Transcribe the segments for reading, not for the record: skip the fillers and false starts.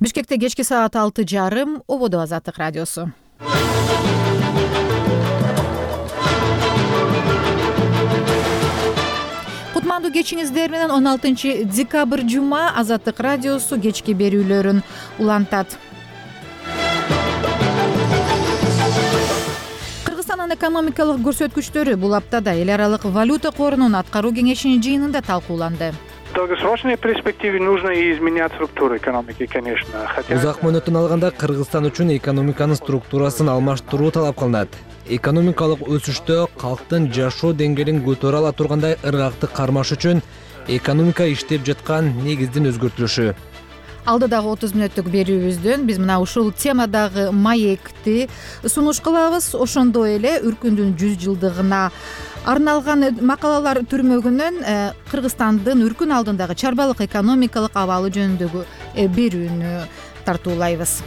Бишкекте кечки саат 6:30 Ободо Азаттык радиосу. Кутмандуу кечиңиздер менен 16 декабрь жума Азаттык радиосу кечки берүүлөрүн улантат. Кыргызстандын экономикалык көрсөткүчтөрү бул аптада эл аралык валюта корунун аткаруу кеңешинин жыйынында талкууланды. В долгосрочной перспективе нужно и изменять структуру экономики, конечно. Узак мөөнөттөн алганда Кыргызстан үчүн экономиканын структурасын алмаштыруу талап кылынат. Экономикалык өсүштө калктын жашоо деңгээлин көтөрө ала тургандай ыргактык кармаш үчүн экономика иштеп жаткан негиздин өзгөртүлүшү. Алдыдагы 30 мүнөттүк берүүбүздөн биз мына ушул темадагы маекти сунуш кылабыз. Ошондой эле Үркүндүн 100 жылдыгына арналган макалалар түрмөгүнөн Кыргызстандын Үркүн алдындагы чарбалык экономикалык абалы жөнүндөгү берүүнү тартуулайбыз.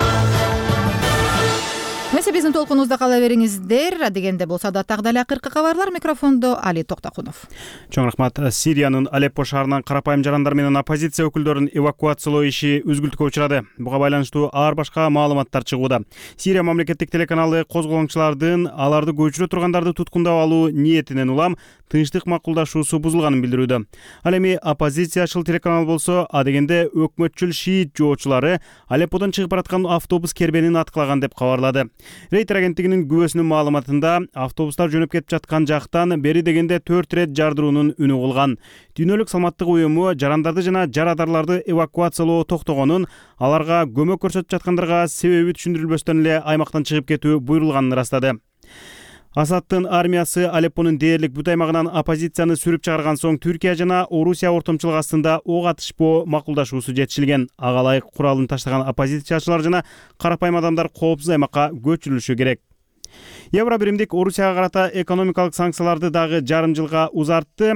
Месе биздин толкунубузда кала бериңиздер. Дегенде болсо да тагы эле акыркы кабарлар. Микрофондо Али Токтокунов. Чоң рахмат. Сириянын Алеппо шаарынан карапайым жарандар менен оппозиция өкүлдөрүн эвакуациялоо иши үзгүлтүккө учурады. Буга байланыштуу ар башка маалыматтар чыгууда. Сирия мамлекеттик телеканалы козголоңчулардын аларды көчүрө тургандарды туткундап алуу ниетинен улам тынчтык макулдашуусу бузулганын билдирүүдө. Ал эми оппозициячыл телеканал болсо адегенде өкмөтчүл шиит жоочулары Алепподон чыгып бараткан автобус кербенин аткылаган деп кабарлады. Рейтер агенттигинин күбөсүнүн маалыматында автобустар жөнөп кетип жаткан жактан бери дегенде 4 рет жардыруунун үнү кылган. Дүйнөлүк саламаттык уюму жарандарды жана жарадарларды эвакуациялоо токтогонун, аларга көмөк көрсөтүп жаткандарга себеби түшүндүрүлбөстөн эле аймактан чыгып кетүү буйрулганын ырастады. Асадтын армиясы Алеппонун дээрлик бүт аймагынан оппозицияны сүрүп чыгарган соң Түркия жана Орусия ортомчулук астында ок атышпоо макулдашуусу жетишилген. Ага ылайык куралын таштаган оппозициячылар жана карапайым адамдар коопсуз аймакка көчүрүлүшү керек. Евро биримдик Орусияга карата экономикалык санкцияларды дагы жарым жылга узартты.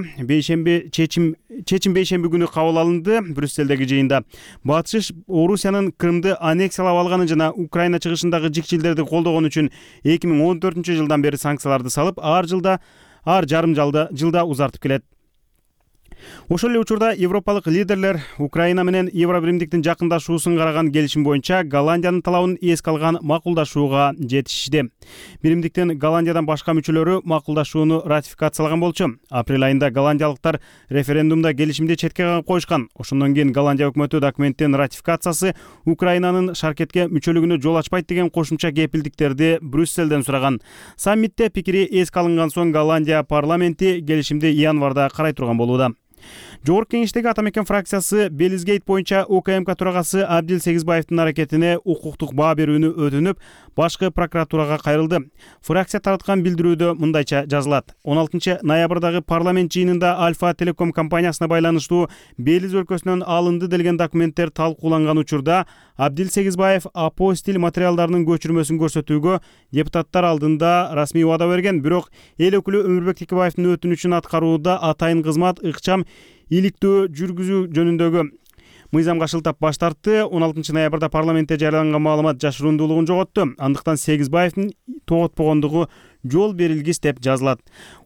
Чечим бейшемби күнү кабыл алынды Брюсселдеги жыйында. Батыш Орусиянын Крымды аннексиялап алганы жана Украина чыгышындагы жикчилдерди колдогон үчүн 2014 жылдан бери санкцияларды салып, ар жарым жылда узартып келет. Ошол эле учурда европалык лидерлер Украина менен Евро биримдиктин жакындашуусун караган келишим боюнча Голландиянын талабын эске алган макулдашууга жетишти. Биримдиктин Голландиядан башка мүчөлөрү макулдашууну ратификациялаган болчу. Апрель айында голландиялыктар референдумда келишимди четке коюшкан. Ошондон кийин Голландия өкмөтү документтин ратификациясы Украинанын шаркетке мүчөлүгүнө жол ачпайт деген кошумча кепилдиктерди Брюсселден сураган. Саммитте пикири эске алынган соң Голландия парламенти келишимди январда карай турган болууда. Жогорку кеңештеги Атамекен фракциясы Белизгейт боюнча УКМК төрагасы Абдил Сегизбаевдин аракетине укуктук баа берүүнү өтүнүп, башкы прокуратурага кайрылды. Фракция тараткан билдирүүдө мындайча жазылат. 16 ноябрдагы парламент жыйынында Альфа Телеком компаниясына байланыштуу Белиз өлкөсүнөн алынды делген документтер талкууланган учурда Абдил Сегизбаев апостиль материалдарынын көчүрмөсүн көрсөтүүгө депутаттар алдында расмий убада берген. Бирок эл өкүлү Өмүрбек Текебаевдин өтүнүчүн аткарууда атайын кызмат ыкчам иликтөө жүргүзүү жөнүндөгү мыйзамга шылтап баш тартты. 16 ноябрда парламентте жарыяланган маалымат жашырундуулугун жоготту. Андыктан Сегизбаевдин тоготпогондугу жол берилгис деп жазылат.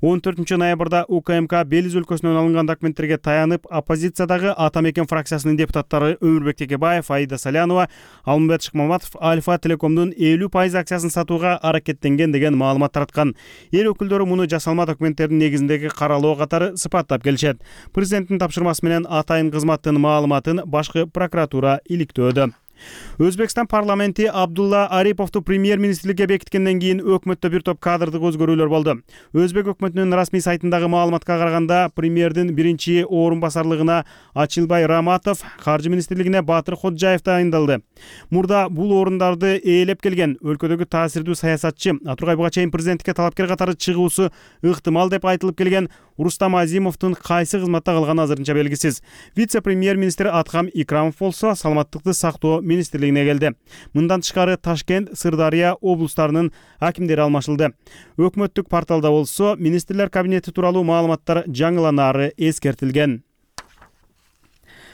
14 ноябрда УКМК Белиз өлкөсүнөн алынган документтерге таянып, оппозициядагы Атамекен фракциясынын депутаттары Өмүрбек Текебаев, Аида Салянова, Алмамбет Шыкмаматов Альфа Телекомдун 50% акциясын сатууга аракеттенген деген маалымат тараткан. Эл өкүлдөрү муну жасалма документтердин негизиндеги каралоо катары сыпаттап келишет. Президенттин тапшырмасы менен атайын кызматтын маалыматын башкы прокуратура иликтөөдө. Өзбекстан парламенти Абдулла Ариповду премьер-министрликке бекиткенден кийин өкмөттө бир топ кадрдык өзгөрүүлөр болду. Өзбек өкмөтүнүн расмий сайтындагы маалыматка караганда, премьердин биринчи орун басарлыгына Ачилбай Раматов, каржы министрлигине Батыр Ходжаев тагындалды. Мурда бул орундарды ээлеп келген өлкөдөгү таасирдүү саясатчы, Атургай буга чейин президенттикке талапкер катары чыгуусу ыктымал деп айтылып келген Рустам Азимовдун кайсы кызматта калганы азырынча белгисиз. Вице-премьер-министр Аткам Икрамов болсо саламаттыкты сактоо министрлигине келди. Мындан тышкары Ташкент, Сырдария облустарынын акимдери алмашылды. Өкмөттүк порталда болсо министрлер кабинети тууралуу маалыматтар жаңыланаары эскертилген.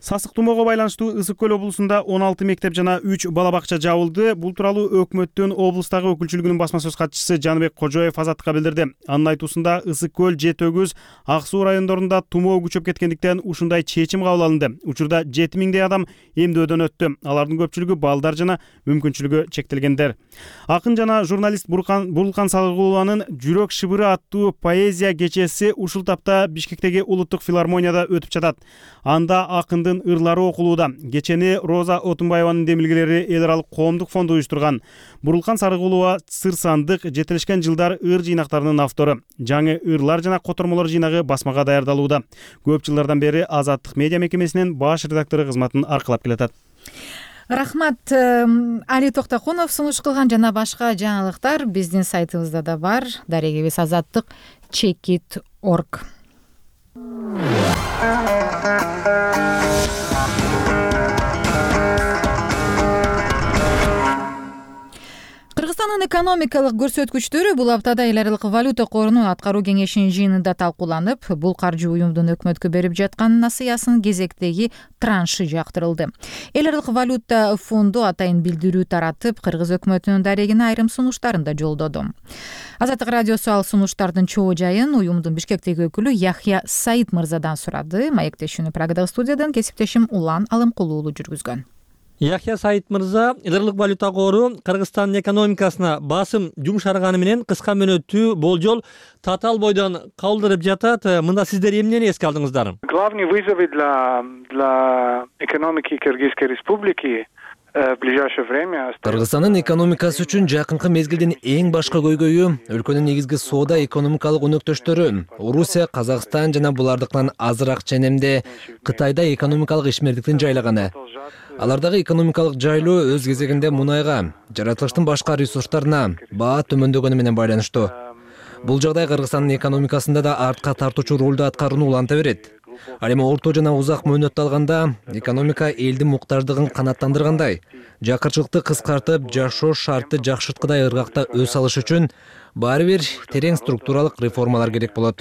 Сасык тумоого байланыштуу Ысык Көл облусунда 16 мектеп жана 3 бала бакча жабылды. Бул тууралуу өкмөттүн облустагы өкүлчүлүгүнүн басма сөз катчысы Жаныбек Кожоев Азаттыкка билдирди. Анын айтуусунда Ысык Көл, Жети Өгүз, Ак Суу райондорунда тумоо күчөп кеткендиктен ушундай чечим кабыл алынды. Учурда 7000 адам эмдөөдөн өттү. Алардын көпчүлүгү балдар жана мүмкүнчүлүгү чектелгендер. Акын жана журналист Бурулкан Салыгулованын Жүрөк шыбыры аттуу поэзия кечеси ушул тапта Бишкектеги улуттук филармонияда өтүп жатат. Анда акындын ырлары окулууда. Кечени Роза Отунбаеванын демилгелери эл аралык коомдук фонду уюштурган. Бурулкан Сарыгулова Сыр сандык жетелешкен жылдар ыр жыйнактарынын автору. Жаңы ырлар жана котормолор жыйнагы басмага даярдалууда. Көп жылдардан бери Азаттык медиа мекемесинин баш редактору кызматын аркалап келатат. Рахмат. Али Токтокунов сунуш кылган жана башка жаңылыктар биздин сайтыбызда да бар. Дарегибиз azattik.org. Кыргызстандын экономикалык көрсөткүчтөрү бул аптада эл аралык валюта корунун аткаруу кеңешинин жыйынында талкууланып, бул каржы уюмдун өкмөткө берип жаткан насыясынын кезектеги траншы жактырылды. Эл аралык валюта фонду атайын билдирүү таратып, кыргыз өкмөтүнүн дарегине айрым сунуштарын да жолдоду. Азаттык радиосу ал сунуштардын чоо жайын уюмдун Бишкектеги өкүлү Яхья Саид мырзадан сурады. Маектешүүнү Прагадагы студиядан кесиптешим Улан Алымкулуулу жүргүзгөн. Яхья Саид мырза, эл аралык валюта кору Кыргызстандын экономикасына басым жумшарганы менен кыска мөөнөттүү болжол татаал бойдон кабылдырып жатат. Мында сиздер эмнени эске алдыңыздар? Главный вызов для экономики Кыргызской республики в ближайшее время. Кыргызстандын экономикасы үчүн жакынкы мезгилдин эң башкы көйгөйү өлкөнүн негизги соода экономикалык өнөктөштөрү Орусия, Казакстан жана булардыкынан азыраак ченемде Кытайда экономикалык ишмердиктин жайлаганы. Алардагы экономикалык жайлоо өз кезегинде мунайга, жаратылыштын башка ресурстарына баа төмөндөгөнү менен байланыштуу. Бул жагдай Кыргызстандын экономикасында да артка тартуучу ролду аткарууну уланта берет. Ал эми орто жана узак мөөнөттү алганда экономика элдин муктаждыгын канааттандыргандай, жакырчылыкты кыскартып, жашоо шартты жакшырткыдай ыргакта өс алыш үчүн баары бир терең структуралык реформалар керек болот.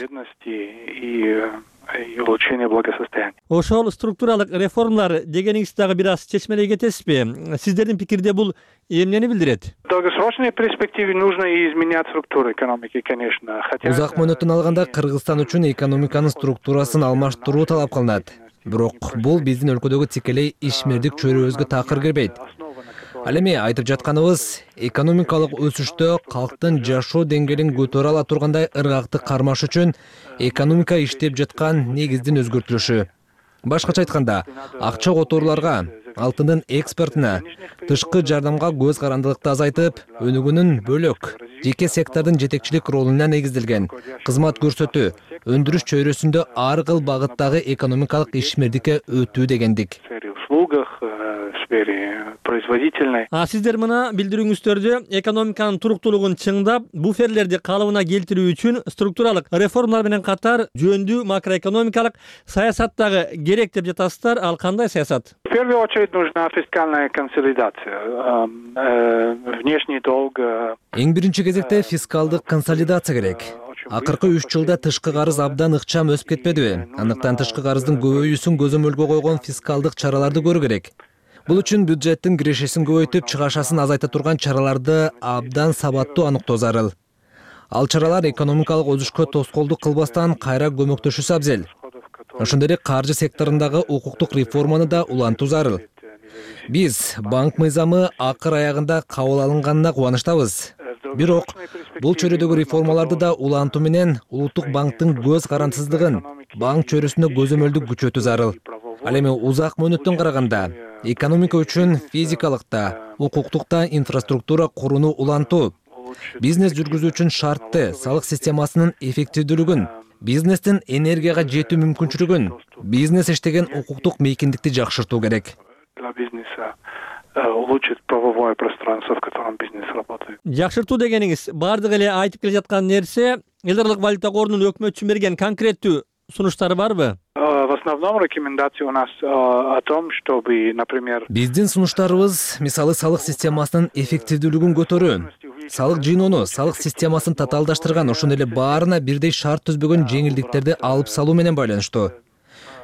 Улучшение благосостояния. Ошол структуралык реформалар дегениңиз дагы бир аз чечмелей кетесизби? Сиздердин пикирде бул эмнени билдирет? В долгосрочной перспективе нужно и изменять структуру экономики, конечно. Узак мөөнөттөн алганда Кыргызстан үчүн экономиканын структурасын алмаштыруу талап кылынат. Бирок бул биздин өлкөдөгү тикелей ишмердик чөйрөбүзгө такыр кирбейт. Ал эми айтып жатканыбыз экономикалык өсүштө калктын жашоо деңгээлин көтөрө ала тургандай ыргакты кармаш үчүн экономика иштеп жаткан негиздин өзгөртүлүшү. Башкача айтканда, акча которууларга, алтындын экспортуна, тышкы жардамга көз карандылыкты азайтып, өнүгүүнүн бөлөк жеке сектордун жетекчилик ролуна негизделген кызмат көрсөтүү, өндүрүш чөйрөсүндө ар кыл багыттагы экономикалык ишмердикке өтүү дегендик. Сиздер мына билдирүүңүздөрдө экономиканын туруктуулугун чыңдап, буферлерди калыбына келтирүү үчүн структуралык реформалар менен катар жөндүү макроэкономикалык саясат дагы керек деп жатасыздар. Ал кандай саясат? В первую очередь нужна фискальная консолидация. Внешний долг. Эң биринчи кезекте фискалдык консолидация керек. Акыркы 3 жылда тышкы карыз абдан ыкчам өсүп кетпедиби? Андыктан тышкы карыздын көбөйүүсүн көзөмөлгө койгон фискалдык чараларды көрүү керек. Бул үчүн бюджеттин кирешесин көбөйтүп, чыгашасын азайта турган чараларды абдан сабаттуу аныктоо зарыл. Ал чаралар экономикалык өсүшкө тоскоолдук кылбастан кайра көмөктөшүсү абзел. Ошондой эле каржы секторундагы укуктук реформаны да улантуу зарыл. Биз банк мыйзамы акыр аягында кабыл алынганына кубанычтабыз. Бирок бул чөйрөдөгү реформаларды да улантуу менен улуттук банктын көз карандысыздыгын, банк чөйрөсүндө көзөмөлдү күчөтүү зарыл. Ал эми узак мөөнөттөн караганда экономика үчүн физикалыкта, укуктукта инфраструктура курууну улантуу, бизнес жүргүзүү үчүн шартты салык системасынын эффективдүүлүгүн, бизнестин энергияга жетүү мүмкүнчүлүгүн, бизнес иштеген укуктук мейкиндикти жакшыртуу керек. Улучшить правовое пространство, в котором бизнес работает. Жакшыртуу дегениңиз бардык эле айтып келе жаткан нерсе эл аралык валюта корунун өкмөт үчүн берген конкреттүү сунуштары барбы? В основном рекомендации у нас о том, чтобы, например, биздин сунуштарыбыз мисалы салык системасынын эффективдүүлүгүн көтөрүү, салык жыйноону, салык системасын татаалдаштырган, ошондой эле баарына бирдей шарт түзбөгөн жеңилдиктерди алып салуу менен байланыштуу.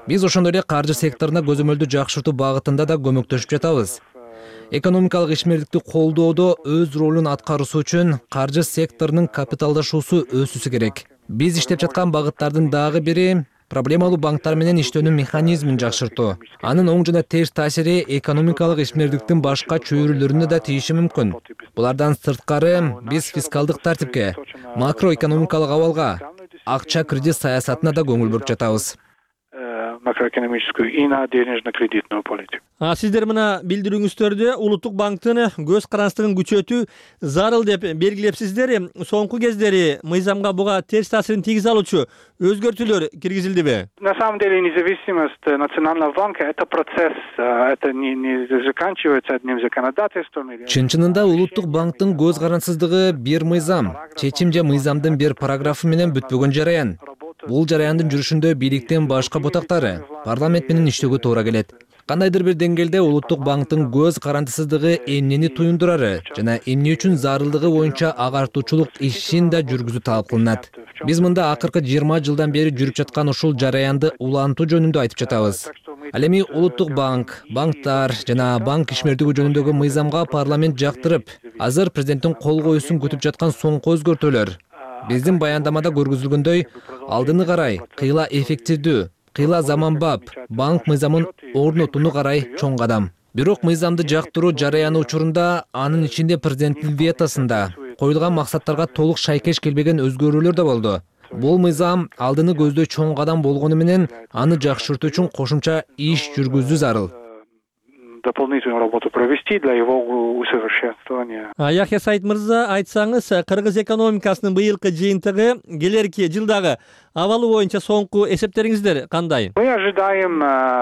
Биз ошондой эле каржы секторуна көзөмөлдү жакшыртуу багытында да көмөктөшүп жатабыз. Экономикалык ишмердикти колдоодо өз ролун аткаруусу үчүн каржы секторунун капиталдашуусу өсүүсү керек. Биз иштеп жаткан багыттардын дагы бири проблемалуу банктар менен иштөөнүн механизмин жакшыртуу. Анын оң жана терс таасири экономикалык ишмердиктин башка чөйрөлөрүнө да тийиши мүмкүн. Булардан сырткары биз фискалдык тартипке, макроэкономикалык абалга, акча кредит саясатына да көңүл буруп жатабыз. Макроэкономическую и на денежно-кредитную политику. Сиздер мына билдирүүңүздөрдө улуттук банктын көз карандылыгын күчөтүү зарыл деп белгилепсиздер. Соңку кездери мыйзамга буга терс таасирин тийгизе алуучу өзгөртүүлөр киргизилдиби? На самом деле независимость Национального банка это процесс, это не заканчивается одним законодательством. Чын-чынында улуттук банктын көз карандысыздыгы бир мыйзам, чечим же мыйзамдын бир параграфы менен бүтпөгөн жараян. Бул жараяндын жүрүшүндө бийликтин башка ботактары парламент менен иштөөгө туура келет. Кандайдыр бир деңгээлде улуттук банктын көз карандысыздыгы эмнени туюндурары жана эмне үчүн зарылдыгы боюнча агартуучулук ишин да жүргүзүү талап кылынат. Биз мында акыркы 20 жылдан бери жүрүп жаткан ушул жараянды улантуу жөнүндө айтып жатабыз. Ал эми улуттук банк, банктар жана банк ишмердиги жөнүндөгү мыйзамга парламент жактырып, азыр президенттин кол коюусун күтүп жаткан соңку өзгөртүүлөр. Биздин баяндамада көргөзүлгөндөй, алдыны карай кыйла эффективдүү, кыйла заманбап банк мыйзамын орнотууну карай чоң кадам. Бирок мыйзамды жактыруу жараяны учурунда анын ичинде президенттин ветосунда коюлган максаттарга толук шайкеш келбеген өзгөрүүлөр да болду. Бул мыйзам алдыны көздөй чоң кадам болгону менен аны жакшыртуу үчүн кошумча иш жүргүзүү зарыл. Дополнительную работу провести для его усовершенствования. Яхья Саид мырза, айтсаңыз, кыргыз экономикасынын быйылкы жыйынтыгы келерки жылдагы абалы боюнча соңку эсептериңиздер кандай? Мы ожидаем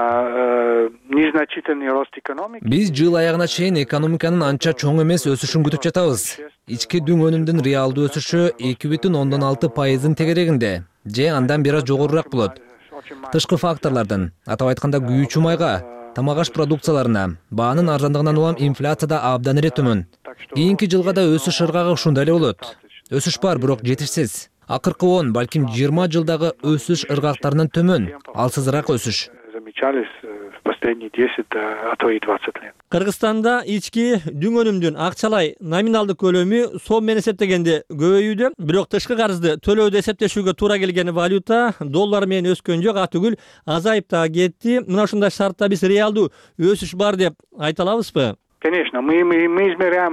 незначительный рост экономики. Биз жыл аягына чейин экономиканын анча чоң эмес өсүшүн күтүп жатабыз. Ички дүң өнүмдүн реалдуу өсүшү 2,6% тегерегинде, же андан бир аз жогорураак болот. Тышкы факторлордон, атап айтканда күйүүчү майга, тамак-аш продукцияларына, баанын арзандыгынан улам инфляция да абдан эле төмөн. Кийинки жылга да өсүш ыргагы ушундай эле болот. Өсүш бар, бирок жетишсиз. Акыркы 10, балким 20 жылдагы өсүш ыргактарынан төмөн, алсызыраак өсүш. Замечались в последние 10, а то и 20 лет. Кыргызстанда ички дүң өнүмдүн акчалай номиналдык көлөмү сом менен эсептегенде көбөйүүдө, бирок тышкы карызды төлөөдө эсептешүүгө туура келген валюта доллар менен өскөн жок, атүгүл азайып да кетти. Мына ушундай шартта биз реалдуу өсүш бар деп айта алабызбы? Конечно, мы измеряем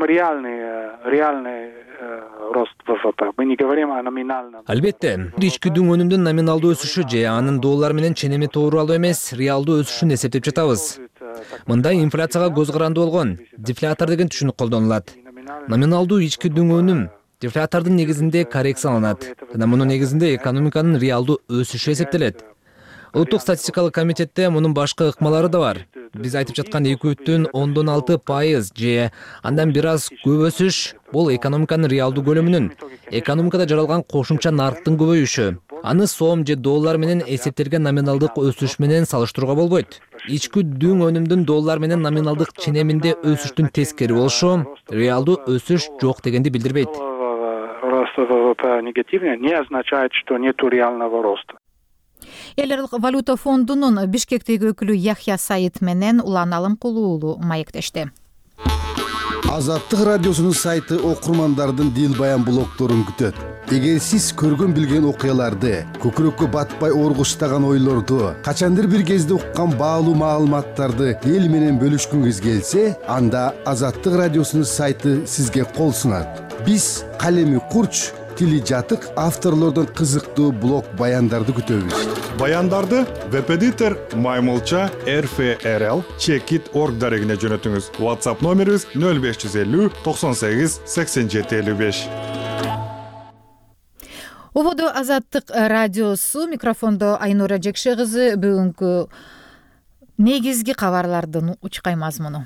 реальный рост ВВП. Мы не говорим о номинальном. Албетте, ички дүң өнүмдүн номиналдуу өсүшү же анын доллар менен ченеми тууралуу эмес, реалдуу өсүшүн эсептеп жатабыз. Мында инфляцияга көз каранды болгон дефлятор деген түшүнүк колдонулат. Номиналдуу ички дүң өнүм дефлятордун негизинде коррекцияланат жана мунун негизинде экономиканын реалдуу өсүшү эсептелет. Улуттук статистикалык комитетте мунун башка ыкмалары да бар. Биз айтып жаткан 2,6% же андан бир аз көп өсүш бул экономиканын реалдуу көлөмүнүн, экономикада жаралган кошумча нарктын көбөйүшү. Аны сом же доллар менен эсептелген номиналдык өсүш менен салыштырууга болбойт. Ички дүң өнүмдүн доллар менен номиналдык ченеминде өсүштүн тескери болушу реалдуу өсүш жок дегенди билдирбейт. Рост ВВП негативный не означает, что нету реального роста. Эл аралык валюта фондунун Бишкектеги өкүлү Яхья Саид менен Улан Алымкулуу уулу маектешти. Азаттык радиосунун сайты окурмандардын дил баян блогдорун күтөт. Эгер сиз көргөн билген окуяларды, көкүрөккө батпай оргуштаган ойлорду, качандыр бир кезде уккан баалуу маалыматтарды эл менен бөлүшкүңүз келсе, анда Азаттык радиосунун сайты сизге кол сунат. Биз калеми курч, тили жатык авторлордон кызыктуу блог баяндарды күтөбүз. Баяндарды веб-эдитор Маймылча RFRL Checkit.org дарегине жөнөтүңүз. WhatsApp номерибиз 0550 98 87 55. Ободо Азаттык радиосу, микрофондо Айнура Жекше кызы. Бүгүнкү негизги кабарлардын учкай мазмуну.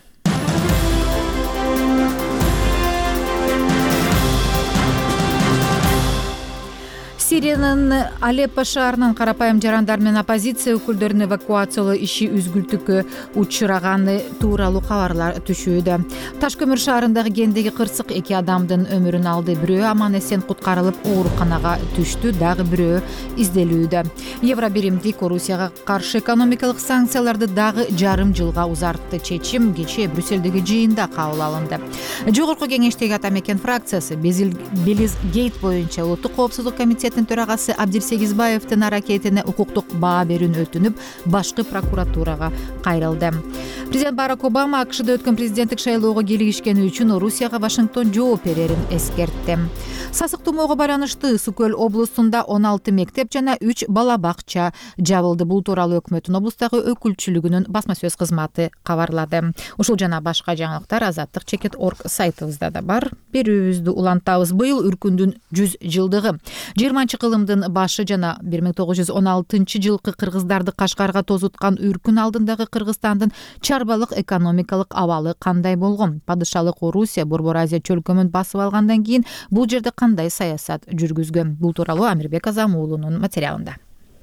Сириянын Алеппо шаарынан карапайым жарандар менен оппозиция өкүлдөрүн эвакуациялоо иши үзгүлтүккө учураганы тууралуу кабарлар түшүүдө. Ташкөмүр шаарындагы кендеги кырсык 2 адамдын өмүрүн алды. Бирөө аман эсен куткарылып ооруканага түштү, дагы бирөө изделүүдө. Евробиримдик Орусияга каршы экономикалык санкцияларды дагы жарым жылга узартты. Чечим кечээ Брюссельдеги жыйында кабыл алынды. Жогорку кеңештеги ата мекен фракциясы Белиз Гейт боюнча улуттук коопсуздук комитетинин төрагасы Абдирсегизбаевдин аракетине укуктук баа берүүнү өтүнүп, башкы прокуратурага кайрылды. Президент Барак Обама АКШда өткөн президенттик шайлоого кийлигишкени үчүн Орусияга Вашингтон жооп берерин эскертти. Сасык тумоого байланыштуу Ысык Көл облусунда 16 мектеп жана 3 бала бакча жабылды. Бул тууралуу өкмөттүн облустагы өкүлчүлүгүнүн басма сөз кызматы кабарлады. Ушул жана башка жаңылыктар azattik.org сайтыбызда да бар. Берүүбүздү улантабыз. Быйыл үркүндүн 100 жылдыгы. 20-кылымдын башы жана 1916-жылкы кыргыздарды Кашкарга тозуткан үркүн алдындагы Кыргызстандын чарбалык экономикалык абалы кандай болгон? Падышалык Орусия Борбор Азия чөлкөмүн басып алгандан кийин бул жерде кандай саясат жүргүзгөн? Бул тууралуу Амирбек Азамуулунун материалында.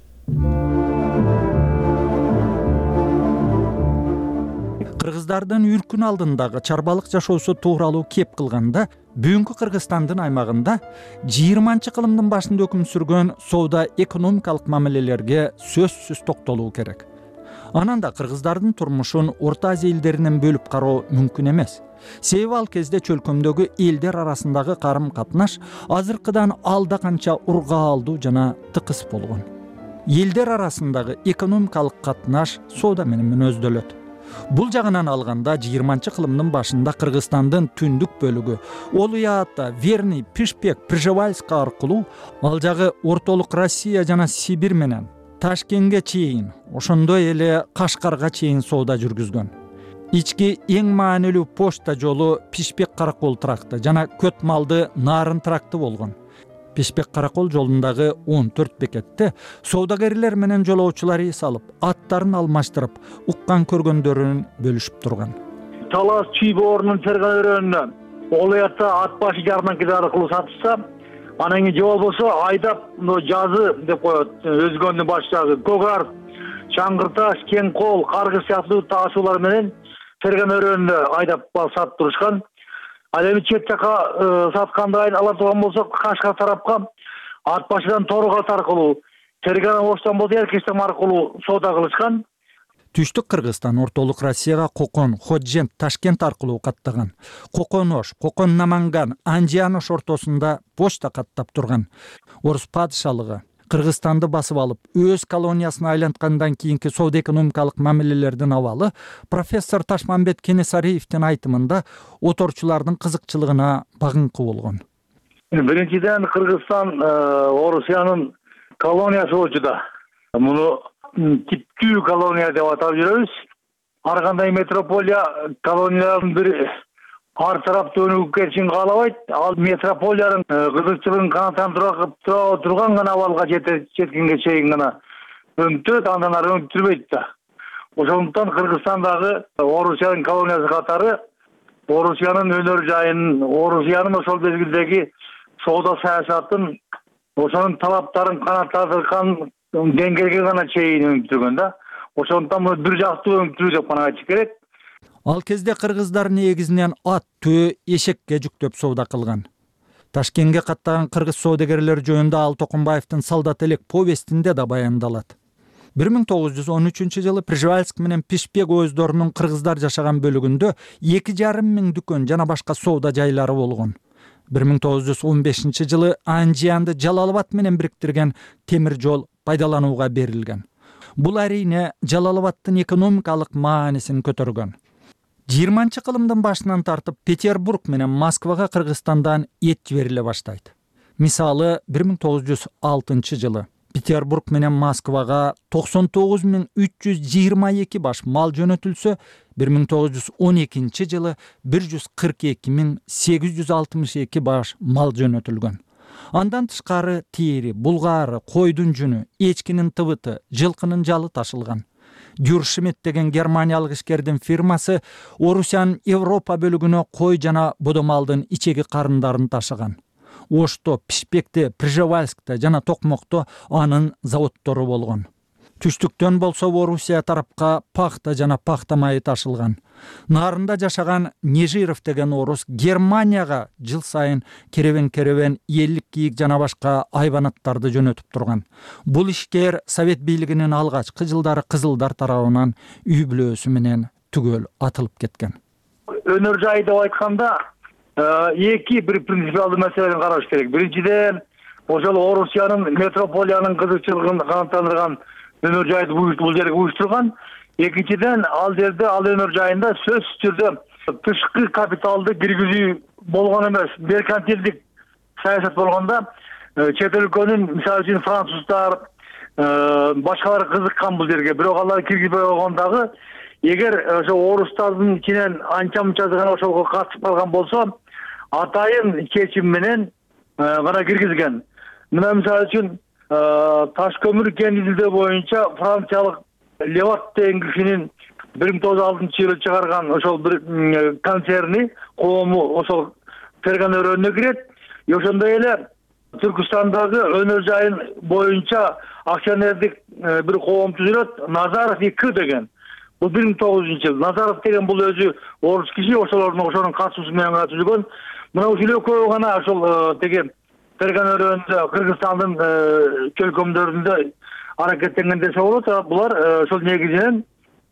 Кыргыздардын үркүн алдындагы чарбалык жашоосу тууралуу кеп кылганда, бүгүнкү Кыргызстандын аймагында 20-кылымдын башында өкүм сүргөн соода экономикалык мамилелерге сөзсүз токтолуу керек. Анан да кыргыздардын турмушун Орто Азия элдеринен бөлүп кароо мүмкүн эмес. Себеби ал кезде чөлкөмдөгү элдер арасындагы карым-катнаш азыркыдан алда канча ургаалдуу жана тыкыз болгон. Элдер арасындагы экономикалык катнаш соода менен мүнөздөлөт. Бул жагынан алганда 20-кылымдын башында Кыргызстандын түндүк бөлүгү Олуята, Верный, Пишпек, Пржевальск аркылуу ал жагы ортолук Россия жана Сибирь менен Ташкентке чейин, ошондой эле Кашкарга чейин соода жүргүзгөн. Ички эң маанилүү почта жолу Пишпек Каракол тракты жана Көт малды Нарын тракты болгон. Пишпек Каракол жолундагы 14 бекетте соодагерлер менен жолоочулар эс алып, аттарын алмаштырып, уккан көргөндөрүн бөлүшүп турган. Талас чүй боорунун чырган өрөөнүнө Олуятта ат башы жарынан кеде аркылуу сатышса, анан кийин же болбосо айдап жазы деп коет, өзгөндүн баштагы Көгар, Чаңгырташ, Кең кол, Каргыз сыяктуу таашуулар менен чырган өрөөнүнө айдап сатып турушкан. Ал эми чет жака саткандайын ала турган болсок, Кашкар тарапка ат башыдан Торгат аркылуу, Тергана Оштан болсо Эркечтен аркылуу соода кылышкан. Түштүк Кыргызстан ортолук Россияга Кокон, Ходжент, Ташкент аркылуу каттаган. Коконош, Кокон Наманган, Анжианош ортосунда почта каттап турган. Орус падышалыгы Кыргызстанды басып алып, өз колониясына айланткандан кийинки соода экономикалык мамилелердин абалы профессор Ташмамбет Кенесариевдин айтымында оторчулардын кызыкчылыгына багыңкы болгон. Биринчиден Кыргызстан Орусиянын колониясы болчу да. Муну типтүү колония деп атап жүрөбүз. Ар кандай метрополия колониялардын бири ар тараптуу өнүгүүгө каалабайт. Ал метрополиянын кызыкчылыгын канааттандырып турган гана абалга жеткенге чейин гана өнүктүрөт, андан ары өнүктүрбөйт да. Ошондуктан Кыргызстандагы Орусиянын колониясы катары Орусиянын өнөр жайын, Орусиянын ошол мезгилдеги соода саясатын, ошонун талаптарын канааттандырган деңгээлге гана чейин өнүктүргөн да. Ошондуктан муну бир жактуу өнүктүрүү деп гана айтыш керек. Ал кезде кыргыздар негизинен ат, төө, эшекке жүктөп соода кылган. Ташкентке каттаган кыргыз соодагерлер жөнүндө Ал Токумбаевдин Солдат элек повестинде да баяндалат. 1913-жылы Пржевальск менен Пишпек өздөрүнүн кыргыздар жашаган бөлүгүндө 2,5 миң дүкөн жана башка соода жайлары болгон. 1915-жылы Анжианды Жалалабад менен бириктирген темир жол пайдаланууга берилген. Бул арине Жалалабаддын экономикалык маанисин көтөргөн. 20-кылымдын башынан тартып Петербург менен Москвага Кыргызстандан эт жибериле баштайт. Мисалы 1906-жылы Петербург менен Москвага 99.322 баш мал жөнөтүлсө, 1912-жылы 142.862 баш мал жөнөтүлгөн. Андан тышкары тери, булгары, койдун жүнү, эчкинин тыбыты, жылкынын жалы ташылган. Дюршмит деген германиялык ишкердин фирмасы Орусиянын Европа бөлүгүнө кой жана бодомалдын ичеги карындарын ташыган. Ошто, Пишпекте, Пржевальскте жана Токмокто анын заводдору болгон. Түштүктөн болсо Орусия тарапка пахта жана пахта майы ташылган. Нарында жашаган Нежиров деген орус Германияга жыл сайын керебен эллик кийик жана башка айбанаттарды жөнөтүп турган. Бул ишкер Совет бийлигинин алгачкы жылдары кызылдар тарабынан үй бүлөсү менен түгөл атылып кеткен. Өнөр жайы деп айтканда эки бир принципиалдуу маселени караш керек. Биринчиден, ошол Орусиянын метрополиянын кызыкчылыгын канааттандырган өнөр жайды бул жерге уюштурган. Экинчиден, ал жерде ал өнөр жайында сөзсүз түрдө тышкы капиталды киргизүү болгон эмес, меркантилдик саясат болгондо чет өлкөнүн, мисалы үчүн француздар, башкалар кызыккан бул жерге, бирок алар киргизбей койгон дагы. Эгер ошо орустардын ичинен анча-мынча гана ошого катышып калган болсо, атайын чечим менен гана киргизген. Мына мисалы үчүн таш көмүр кен изилдөө боюнча франциялык Леват деген кишинин 1906-жылы чыгарган ошол бир концерни коому ошол Ферган өрөөнүнө кирет. Ошондой эле Түркүстандагы өнөр жайын боюнча акционердик бир коом түзүлөт, Назаров 2 деген. Бул 1900-жыл. Назаров деген бул өзү орус киши, ошонун катышуусу менен гана түзүлгөн. Мына ушул экөө гана ошол теги Ферган өрөөнүндө Кыргызстандын чөлкөмдөрүндө аракеттенген десе болот. Булар ошол негизинен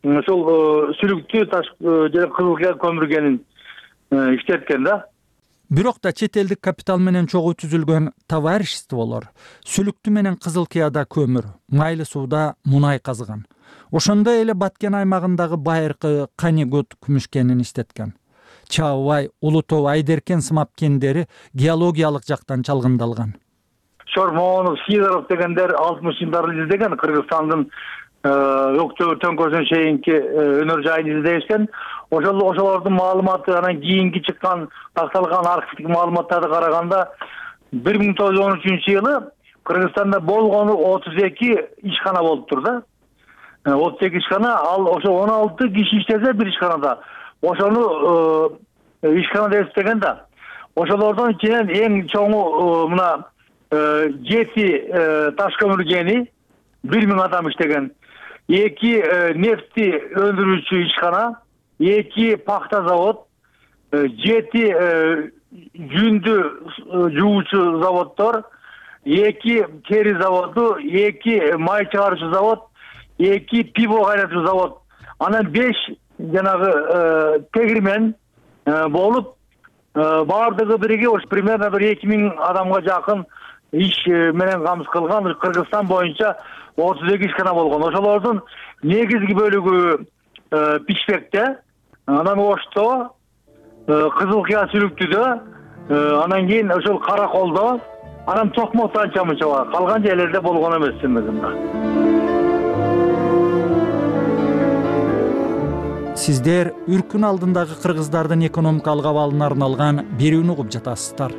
ошол сүлүктүү таш же кызыл көмүргенин иштеткен да. Бирок да чет элдик капитал менен чогуу түзүлгөн товариществолор сүлүктүү менен кызыл кыяда көмүр, майлы сууда мунай казган. Ошондой эле Баткен аймагындагы байыркы Канигут күмүш кенин иштеткен. Чаабай, Улутоо, Айдеркен сымап кендери геологиялык жактан чалгындалган. Шормонов, Сидоров дегендер 60-жылдары издеген Кыргызстандын Өктөбүр төңкөсүнө чейинки өнөр жайын издешкен. Ошолордун маалыматы анан кийинки чыккан такталган архивдик маалыматтарды караганда 1913-жылы Кыргызстанда болгону 32 ишкана болуптур да. 32 ишкана, ал ошо 16 киши иштесе бир ишканада. Ошону ишканада эстеген да. Ошолордон ичинен эң чоңу мына 7 таш көмүр кени 1000 адам иштеген. 2 нефти өндүрүүчү ишкана, 2 пахта завод, 7 жүндү жуучу заводдор, 2 тери заводу, 2 май чыгаруучу завод, 2 пиво кайнатуу завод. Анан 5 жанагы тегирмен болуп, баардыгы бириге примерно 2000 адамга жакын иш менен камсыз кылган. Кыргызстан боюнча 32 ишкана болгон. Ошолордун негизги бөлүгү Пишпекте, анан Ошто, Кызыл Кыя сүлүктүдө, анан кийин ошол Караколдо, анан Токмокто анча-мынча бар. Калган жерлерде болгон эмес чындыгында. Сиздер үркүн алдындагы кыргыздардын экономикалык абалына арналган берүүнү угуп жатасыздар.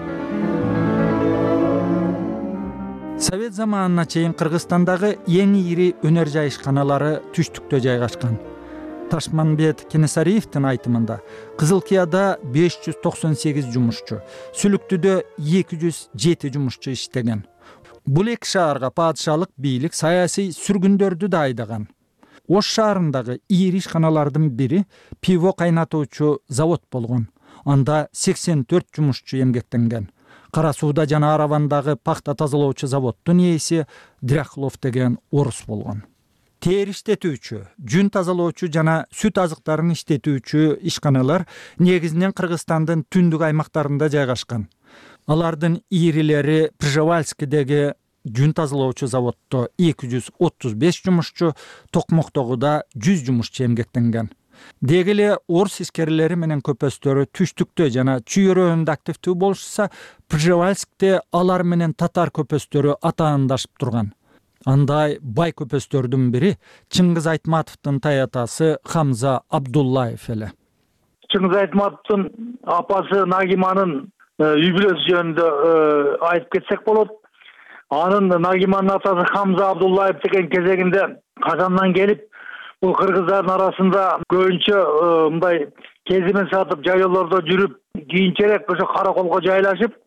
Совет заманына чейин Кыргызстандагы эң ири өнөр жай ишканалары түштүктө жайгашкан. Ташманбет Кенесариевдин айтымында Кызыл Кыяда 598 жумушчу, Сүлүктүдө 207 жумушчу иштеген. Бул эки шаарга падышалык бийлик саясий сүргүндөрдү да айдаган. Ош шаарындагы ири ишканалардын бири пиво кайнатуучу завод болгон. Анда 84 жумушчу эмгектенген. Кара сууда жана Аравандагы пахта тазалоочу заводдун ээси Дряхлов деген орус болгон. Тери иштетүүчү, жүн тазалоочу жана сүт азыктарын иштетүүчү ишканалар негизинен Кыргызстандын түндүк аймактарында жайгашкан. Алардын ирилери Пржевальскидеги жүн тазалоочу заводдо 235 жумушчу, Токмоктогу да 100 жумушчу эмгектенген. Деги эле орус искерилери менен көпөстөрү түштүктө жана чүйөрөөнүндө активдүү болушса, Пржевальскте алар менен татар көпөстөрү атаандашып турган. Андай бай көпөстөрдүн бири Чыңгыз Айтматовдун таятасы Хамза Абдуллаев эле. Чыңгыз Айтматовдун апасы Нагиманын үй бүлөсү жөнүндө айтып кетсек болот. Анын Нагиманын атасы Хамза Абдуллаев деген кезегинде Казандан келип, бул кыргыздардын арасында көбүнчө мындай кезимен сатып жайлоолордо жүрүп, кийинчерээк ошо Караколго жайлашып,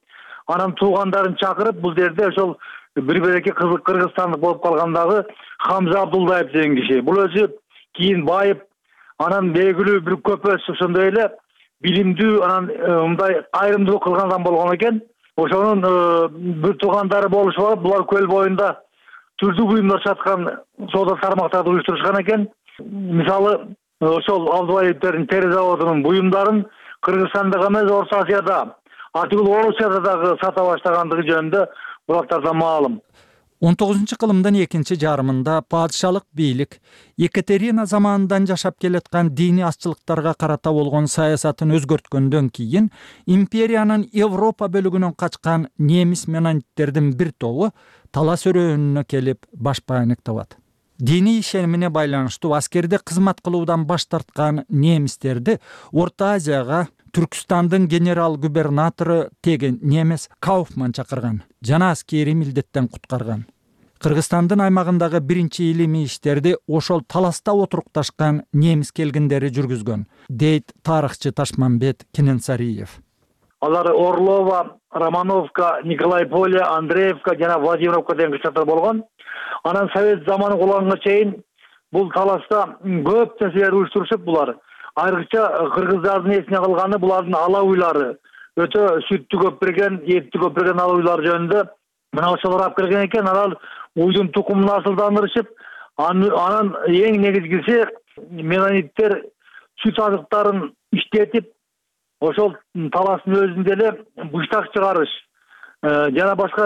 анан туугандарын чакырып бул жерде ошол бир береке кыргызстандык болуп калгандагы Хамза Абдулдаев деген киши. Бул өзү кийин байып, анан белгилүү бир көпөс, ошондой эле билимдүү, анан мындай айрымдуулук кылган адам болгон экен. Ошонун бир туугандары болушуп алып, булар көл боюнда түрдүү буюмдар саткан соода тармактарды уюштурушкан экен. Мисалы, ошол Абдулдаевдердин тери заводунун буюмдарын Кыргызстанда эмес, Орто Азияда, атигул Орусияда дагы сата баштагандыгы жөнүндө булактардан маалым. 19-кылымдын экинчи жарымында падышалык бийлик Екатерина заманынан жашап келаткан диний азчылыктарга карата болгон саясатын өзгөрткөндөн кийин империянын Европа бөлүгүнөн качкан немис менониттердин бир тобу талас өрөөнүнө келип башпаанек табат. Диний ишенимине байланыштуу аскерде кызмат кылуудан баш тарткан немистерди Орто Азияга Түркістандың генерал-губернаторы тегі немес Кауфман чакырган жана аскери милдеттен куткарган. Кыргызстандын аймагындагы биринчи илимий иштерди ошол таласта отурукташкан немис келгиндери жүргүзгөн, дейт тарыхчы Ташмамбет Кененсариев. Алар Орлова, Романовка, Николай Поле, Андреевка жана Владимировка деген кыштар болгон. Анан совет заманы кулганга чейин бул таласта көп нерселер уюштурушуп булар. Айрыкча кыргыздардын эсине калганы булардын ала уйлары, өтө сүттү көп берген, этти көп берген ала уйлар жөнүндө мына ошолор алып келген экен. Алар уйдун тукумун асылдандырышып, анан эң негизгиси менониттер сүт азыктарын иштетип, ошол таластын өзүндө эле быштак чыгарыш жана башка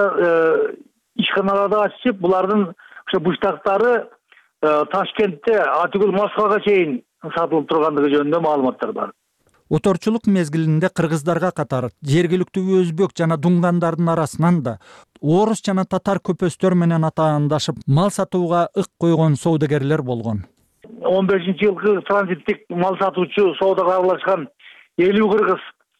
ишканаларды ачып, булардын ошо быштактары Ташкентте атигул Москвага чейин сатылып тургандыгы жөнүндө маалыматтар бар. Оторчулук мезгилинде кыргыздарга катар жергиликтүү өзбек жана дуңгандардын арасынан да орус жана татар көпөстөр менен атаандашып мал сатууга ык койгон соодагерлер болгон. 15-жылкы транзиттик мал сатуучу соодага аралашкан 50 кыргыз,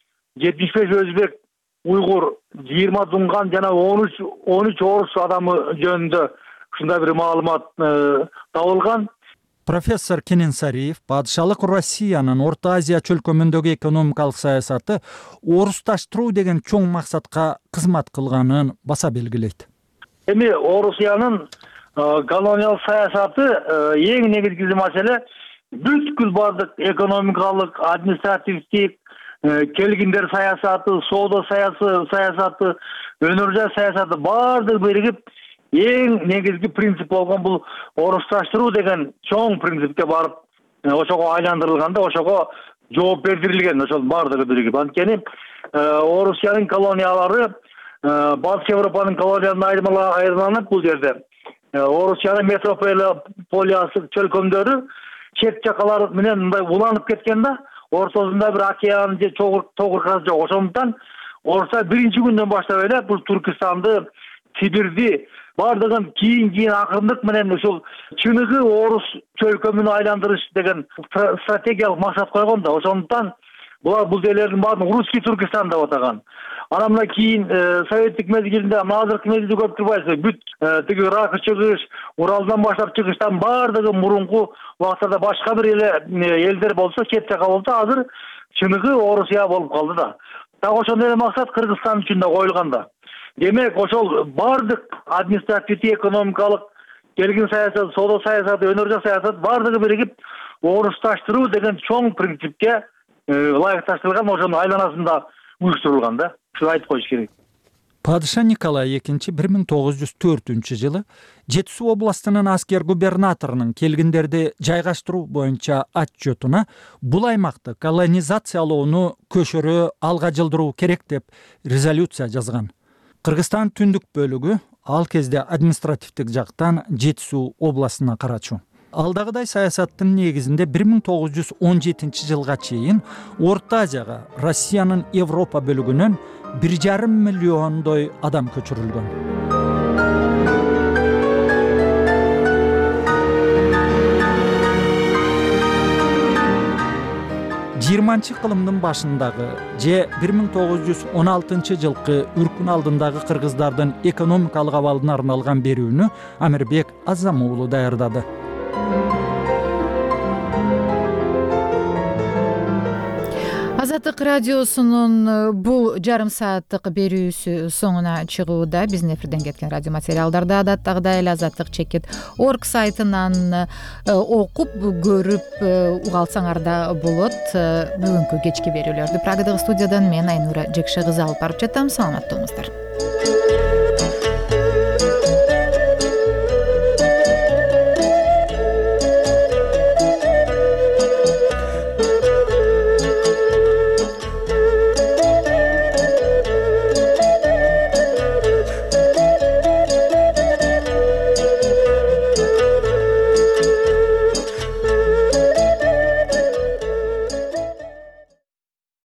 75 өзбек, уйгур, 20 дуңган жана 13 орус адамы жөнүндө ушундай бир маалымат табылган. Профессор Кененсариев падышалык Россиянын Орто Азия чөлкөмүндөгү экономикалык саясаты орусташтыруу деген чоң максатка кызмат кылганын баса белгилейт. Эми Орусиянын колониалдык саясаты эң негизги маселе бүткүл бардык экономикалык, административдик, келгиндер саясаты, соода саясаты, өнөр саясаты бардыгы биригип эң негизги принцип болгон бул орусташтыруу деген чоң принципке барып ошого айландырылганда ошого жооп бердирилген, ошол бардыгы биригип. Анткени Орусиянын колониялары Батыс Европанын колонияларынан айырмаланып бул жерде Орусиянын метрополиясы чөлкөмдөрү чет жакалар менен мындай уланып кеткен да, ортосунда бир океан же тогуркасы жок. Ошондуктан Орусия биринчи күндөн баштап эле бул Түркистанды, Сибирди бардыгын кийин акырындык менен ушул чыныгы орус чөлкөмүнө айландырыш деген стратегиялык максат койгон да. Ошондуктан булар бул жерлердин баарын русский Түркистан деп атаган. Анан мына кийин советтик мезгилинде, азыркы мезгилде көп турбайсыз, бүт тиги Ракы чыгыш, Уралдан баштап чыгыштан бардыгы мурунку убактарда башка бир элдер болсо, чет жака болсо, азыр чыныгы Орусия болуп калды да. Так ошондой эле максат Кыргызстан үчүн да коюлган да. Демек, ошол бардык административдик, экономикалык, келгин саясат, соода саясаты, өнөр саясат бардыгы биригип орусташтыруу деген чоң принципке ылайыкташтырылган, ошонун айланасында уюштурулган да. Ушуну айтып коюш керек. Падыша Николай II 1904-жылы Жетису областынын аскер губернаторунун келгиндерди жайгаштыруу боюнча отчетуна бул аймакты колонизациялоону көшөрө алга жылдыруу керек деп резолюция жазган. Кыргызстан түндүк бөлүгү ал кезде административдик жактан Жетису областына карачу. Алдагыдай саясаттын негизинде 1917 жылга чейин Орто Азияга Россиянын Европа бөлүгүнөн 1,5 миллиондой адам көчүрүлгөн. Кылымдын башындагы же 1916 жылкы үркүн алдындагы кыргыздардын экономикалык абалына арналган берүүнү Амирбек Азамуулу даярдады. Азаттык радиосунун бул жарым сааттык берүүсү соңуна чыгууда. Биздин эфирден кеткен радио материалдарды адаттагыдай эле azattik.org сайтынан окуп көрүп угалсаңар да болот. Бүгүнкү кечки берүүлөрдү Прагадагы студиядан мен Айнура Жекше кызы алып барып жатам. Саламатта болуңуздар.